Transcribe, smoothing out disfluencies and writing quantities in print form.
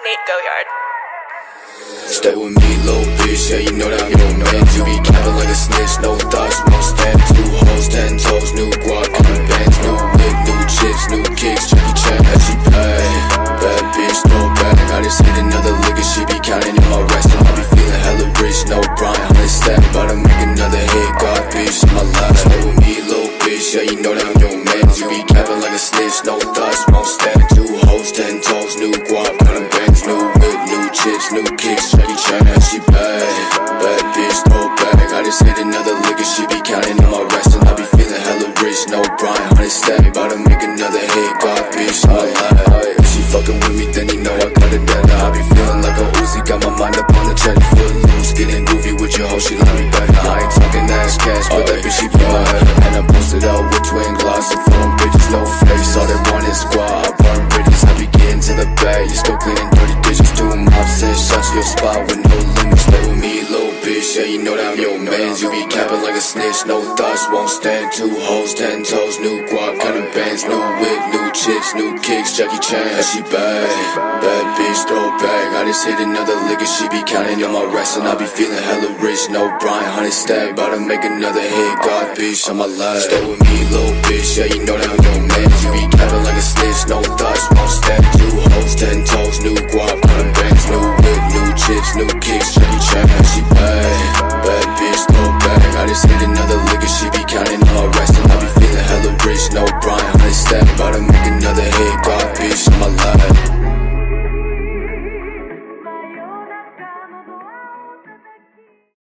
Nate Goyard. Stay with me, little bitch, yeah, you know that I'm your man. You be capping like a snitch, no thoughts, won't stand. 2 hoes, 10 toes, new guap, coming bands, new whip, new chips, new kicks, Jackie Chan, how she pay. Bad bitch, throw back, I just hit another lick and she be counting in my rest. And I be feeling hella rich, no Brian, 100 stack, about to make another hit, God bitch, in my life. Stay with me, little bitch, yeah, you know that I'm your man. You be capping like a snitch, no thoughts, won't stand. 2 hoes, 10 toes, new guap, coming bands, new whip, new chips, new kicks, Jackie Chan, how she pay. Bad bitch, throw back, I just hit another lick and she be counting in my rest. And I be feeling hella rich, no Brian, 100 stack, about to make another hit, God bitch, in my life. If she fucking with me, then you know I got it better. I be feeling like a Uzi, got my mind up on the check, foot loose, getting groovy with your hoe, she love me better. I ain't talking ass cash, but that bitch she bad. And I posted out with twin gloss and phone bitches, no face, all they want is squad. I burn bridges, I be getting to the bag, you still cleaning dirty dishes, doing mops and shots to your spot with no limits. Stay with me, little bitch, yeah, you know that I'm your man. You be capping like a snitch, no thoughts, won't stand. 2 hoes, 10 toes, new guap, counting bands, new whip, new chips, new kicks, Jackie Chan, how she bad. Bad bitch, throw back, I just hit another lick and she be counting on my rest. And I be feeling hella rich, no Brian, 100 stack, about to make another hit, God bitch, on my life. Stay with me, little bitch, yeah, you know that I'm your man. You be capping like a snitch, no